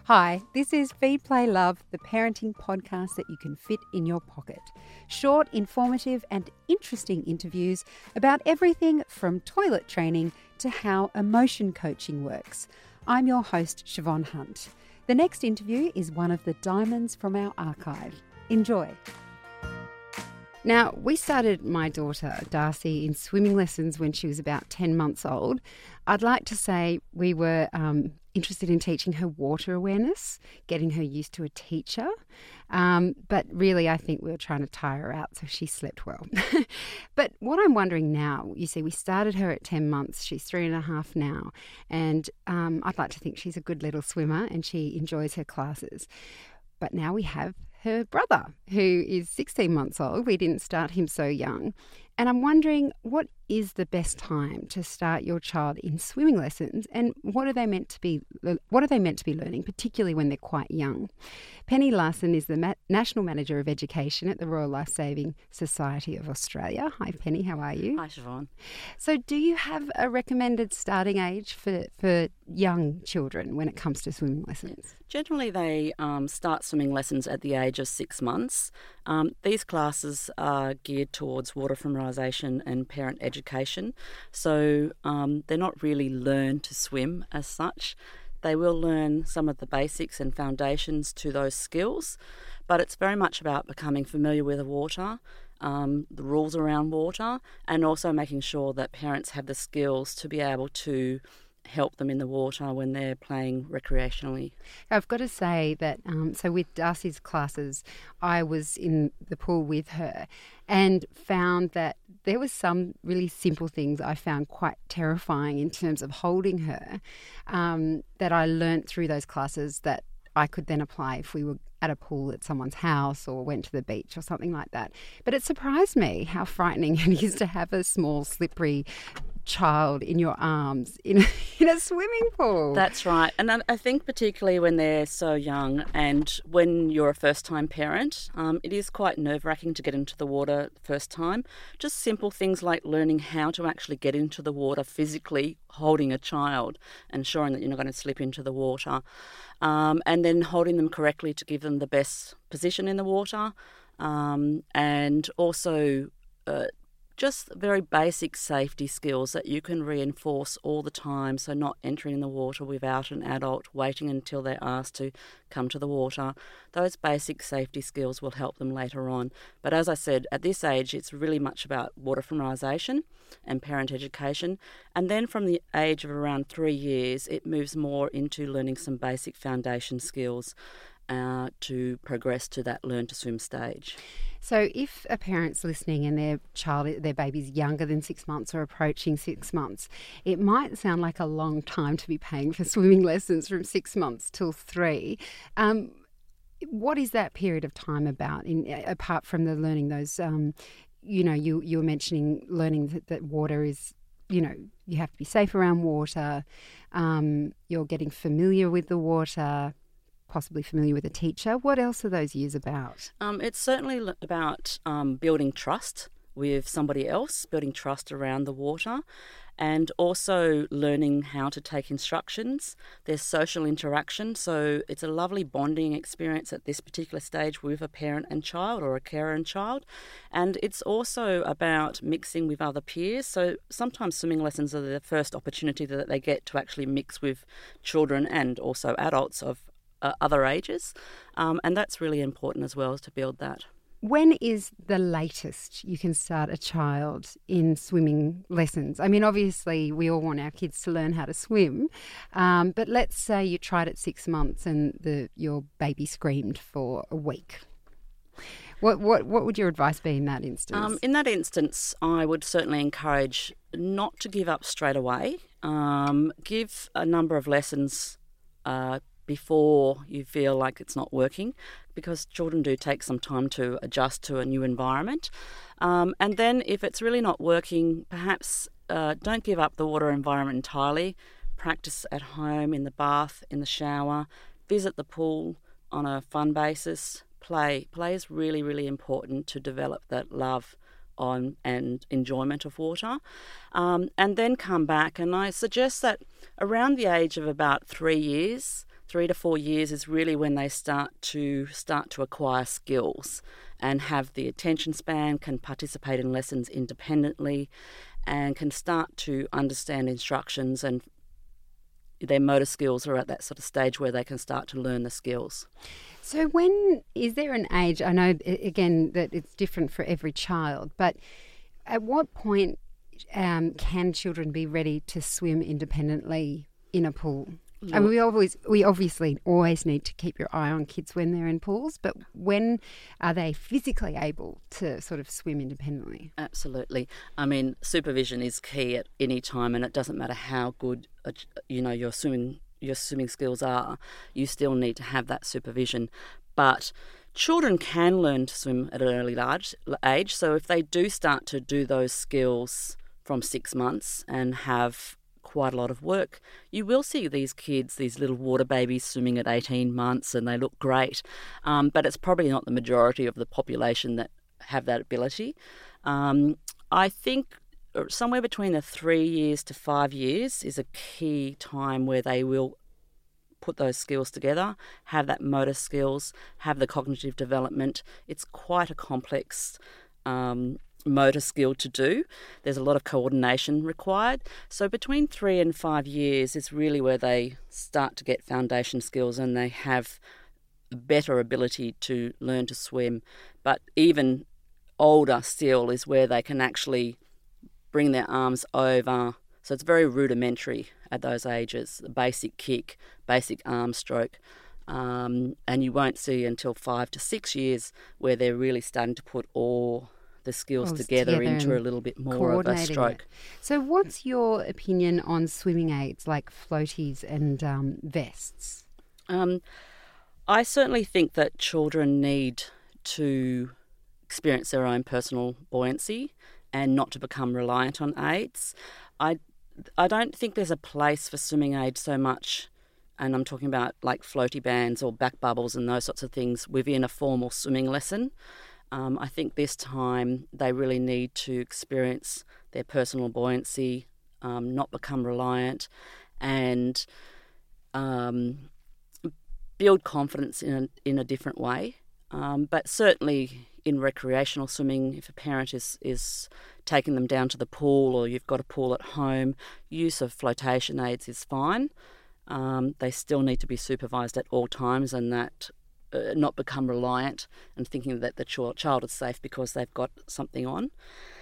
Hi, this is Feed, Play, Love, the parenting podcast that you can fit in your pocket. Short, informative and interesting interviews about everything from toilet training to how emotion coaching works. I'm your host, Siobhan Hunt. The next interview is one of the diamonds from our archive. Enjoy. Now, we started my daughter, Darcy, in swimming lessons when she was about 10 months old. I'd like to say we were interested in teaching her water awareness, getting her used to a teacher. But really, I think we were trying to tire her out so she slept well. But what I'm wondering now, you see, we started her at 10 months. She's 3.5 now. And I'd like to think she's a good little swimmer and she enjoys her classes. But now we have her brother, who is 16 months old. We didn't start him so young. And I'm wondering, what is the best time to start your child in swimming lessons, and what are they meant to be learning, particularly when they're quite young? Penny Larson is the National Manager of Education at the Royal Lifesaving Society of Australia. Hi Penny, how are you? Hi Siobhan. So do you have a recommended starting age for young children when it comes to swimming lessons? Generally they start swimming lessons at the age of 6 months. These classes are geared towards water familiarisation and parent education, so they're not really learned to swim as such. They will learn some of the basics and foundations to those skills, but it's very much about becoming familiar with the water, the rules around water, and also making sure that parents have the skills to be able to help them in the water when they're playing recreationally. I've got to say that, so with Darcy's classes, I was in the pool with her and found that there was some really simple things I found quite terrifying in terms of holding her, that I learnt through those classes that I could then apply if we were at a pool at someone's house or went to the beach or something like that. But it surprised me how frightening it is to have a small, slippery child in your arms in a swimming pool. That's right. And I think particularly when they're so young and when you're a first-time parent, it is quite nerve-wracking to get into the water the first time. Just simple things like learning how to actually get into the water physically, holding a child, ensuring that you're not going to slip into the water, and then holding them correctly to give them the best position in the water, and also just very basic safety skills that you can reinforce all the time, so not entering the water without an adult, waiting until they're asked to come to the water. Those basic safety skills will help them later on. But as I said, at this age, it's really much about water familiarisation and parent education. And then from the age of around 3 years, it moves more into learning some basic foundation skills to progress to that learn to swim stage. So if a parent's listening and their baby's younger than 6 months or approaching 6 months, it might sound like a long time to be paying for swimming lessons from 6 months till 3. What is that period of time about, apart from the learning those, you were mentioning learning that water is, you have to be safe around water, you're getting familiar with the water, possibly familiar with a teacher. What else are those years about? It's certainly about building trust with somebody else, building trust around the water, and also learning how to take instructions. There's social interaction, so it's a lovely bonding experience at this particular stage with a parent and child or a carer and child. And it's also about mixing with other peers. So sometimes swimming lessons are the first opportunity that they get to actually mix with children and also adults of other ages, and that's really important as well, to build that. When is the latest you can start a child in swimming lessons? I mean, obviously we all want our kids to learn how to swim, but let's say you tried at 6 months and your baby screamed for a week. What would your advice be in that instance? In that instance, I would certainly encourage not to give up straight away. Give a number of lessons before you feel like it's not working, because children do take some time to adjust to a new environment. And then if it's really not working, perhaps don't give up the water environment entirely. Practice at home, in the bath, in the shower, visit the pool on a fun basis. Play is really, really important to develop that love on and enjoyment of water, and then come back. And I suggest that around the age of about 3 years, 3 to 4 years is really when they start to acquire skills and have the attention span, can participate in lessons independently, and can start to understand instructions, and their motor skills are at that sort of stage where they can start to learn the skills. So is there an age, I know again that it's different for every child, but at what point can children be ready to swim independently in a pool? And we obviously always need to keep your eye on kids when they're in pools, but when are they physically able to sort of swim independently? Absolutely. I mean, supervision is key at any time, and it doesn't matter how good your swimming skills are. You still need to have that supervision. But children can learn to swim at an early age. So if they do start to do those skills from 6 months and have quite a lot of work, you will see these kids, these little water babies, swimming at 18 months, and they look great. But it's probably not the majority of the population that have that ability. I think somewhere between the 3 years to 5 years is a key time where they will put those skills together, have that motor skills, have the cognitive development. It's quite a complex motor skill to do. There's a lot of coordination required. So between 3 and 5 years is really where they start to get foundation skills and they have a better ability to learn to swim. But even older still is where they can actually bring their arms over. So it's very rudimentary at those ages, the basic kick, basic arm stroke. And you won't see until 5 to 6 years where they're really starting to put all the skills together into a little bit more of a stroke. So what's your opinion on swimming aids like floaties and vests? I certainly think that children need to experience their own personal buoyancy and not to become reliant on aids. I don't think there's a place for swimming aids so much, and I'm talking about like floaty bands or back bubbles and those sorts of things within a formal swimming lesson. I think this time they really need to experience their personal buoyancy, not become reliant, and build confidence in a different way. But certainly in recreational swimming, if a parent is taking them down to the pool or you've got a pool at home, use of flotation aids is fine. They still need to be supervised at all times, and that not become reliant and thinking that the child is safe because they've got something on.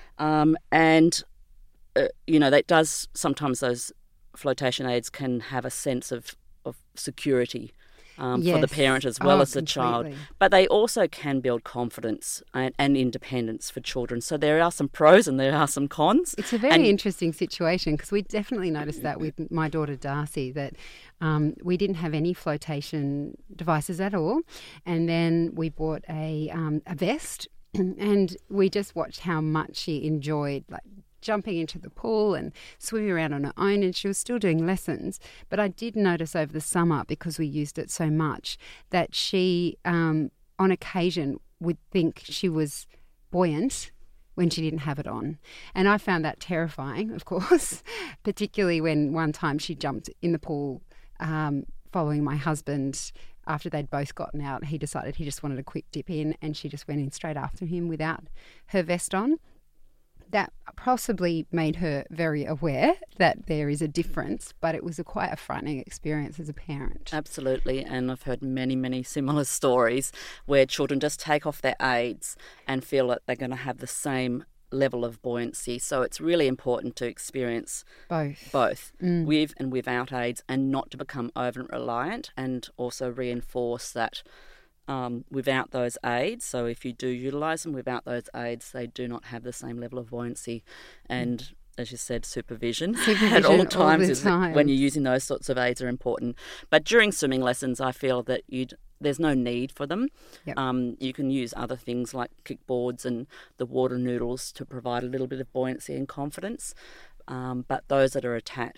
That does sometimes, those flotation aids can have a sense of security for the parent as well as the child. But they also can build confidence and independence for children. So there are some pros and there are some cons. It's a very interesting situation because we definitely noticed that with my daughter Darcy, that we didn't have any flotation devices at all. And then we bought a vest and we just watched how much she enjoyed jumping into the pool and swimming around on her own, and she was still doing lessons. But I did notice over the summer, because we used it so much, that she, on occasion, would think she was buoyant when she didn't have it on. And I found that terrifying, of course, particularly when one time she jumped in the pool following my husband. After they'd both gotten out, he decided he just wanted a quick dip in, and she just went in straight after him without her vest on. That possibly made her very aware that there is a difference, but it was quite a frightening experience as a parent. Absolutely, and I've heard many, many similar stories where children just take off their aids and feel that they're going to have the same level of buoyancy. So it's really important to experience both with and without aids, and not to become over-reliant, and also reinforce that without those aids. So if you do utilise them without those aids, they do not have the same level of buoyancy. And as you said, supervision at all times when you're using those sorts of aids are important. But during swimming lessons, I feel that there's no need for them. Yep. You can use other things like kickboards and the water noodles to provide a little bit of buoyancy and confidence. But those that are attached,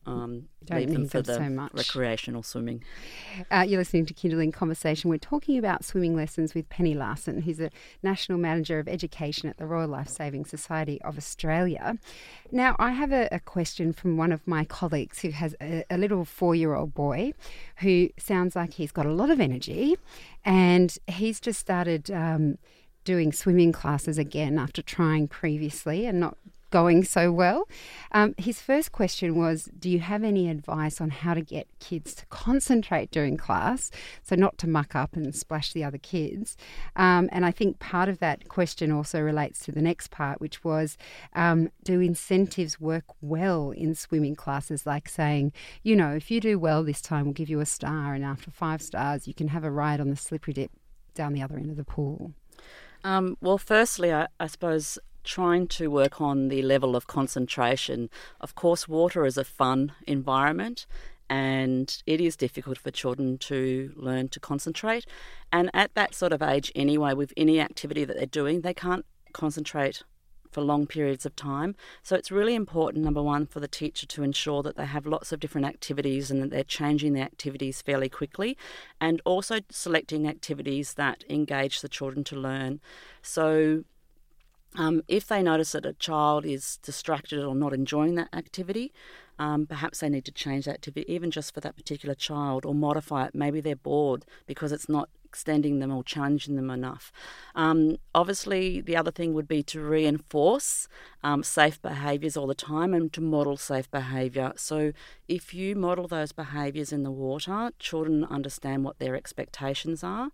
leave them for the recreational swimming. You're listening to Kinderling Conversation. We're talking about swimming lessons with Penny Larson, who's a National Manager of Education at the Royal Lifesaving Society of Australia. Now, I have a question from one of my colleagues who has a little 4-year-old boy who sounds like he's got a lot of energy, and he's just started doing swimming classes again after trying previously and not going so well. His first question was, do you have any advice on how to get kids to concentrate during class, so not to muck up and splash the other kids? And I think part of that question also relates to the next part, which was, do incentives work well in swimming classes, like saying, you know, if you do well this time, we'll give you a star, and after 5 stars, you can have a ride on the slippery dip down the other end of the pool? Well, firstly, I suppose trying to work on the level of concentration. Of course, water is a fun environment, and it is difficult for children to learn to concentrate. And at that sort of age anyway, with any activity that they're doing, they can't concentrate for long periods of time. So it's really important, number one, for the teacher to ensure that they have lots of different activities and that they're changing the activities fairly quickly, and also selecting activities that engage the children to learn. So if they notice that a child is distracted or not enjoying that activity, perhaps they need to change that activity, even just for that particular child, or modify it. Maybe they're bored because it's not extending them or challenging them enough. Obviously, the other thing would be to reinforce safe behaviours all the time and to model safe behaviour. So if you model those behaviours in the water, children understand what their expectations are,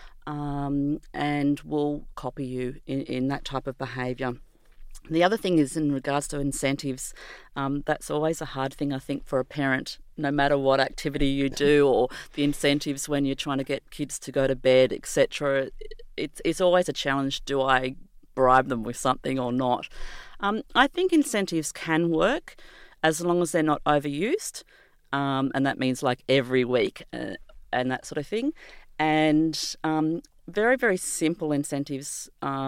and will copy you in that type of behaviour. The other thing is in regards to incentives. That's always a hard thing, I think, for a parent, no matter what activity you do, or the incentives when you're trying to get kids to go to bed, etc. It's always a challenge. Do I bribe them with something or not? I think incentives can work as long as they're not overused, and that means like every week and that sort of thing. And very, very simple incentives.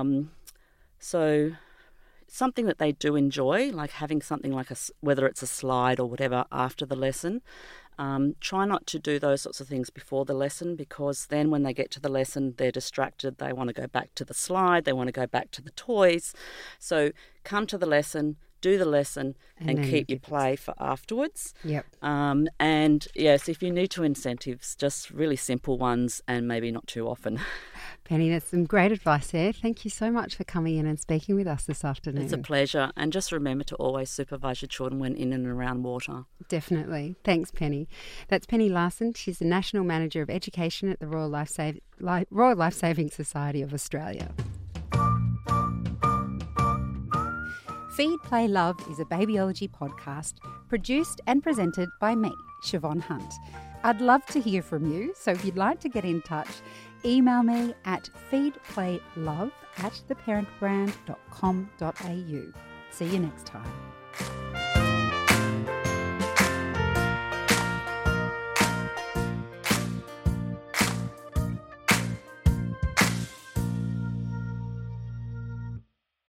So something that they do enjoy, like having something like whether it's a slide or whatever after the lesson. Try not to do those sorts of things before the lesson, because then when they get to the lesson, they're distracted. They want to go back to the slide. They want to go back to the toys. So come to the lesson, do the lesson, and keep your play for afterwards. Yep. And yes, if you need to incentives, just really simple ones and maybe not too often. Penny, that's some great advice there. Thank you so much for coming in and speaking with us this afternoon. It's a pleasure. And just remember to always supervise your children when in and around water. Definitely. Thanks, Penny. That's Penny Larson. She's the National Manager of Education at the Royal Lifesaving Society of Australia. Feed, Play, Love is a babyology podcast produced and presented by me, Siobhan Hunt. I'd love to hear from you, so if you'd like to get in touch, email me at feedplaylove@theparentbrand.com.au. See you next time.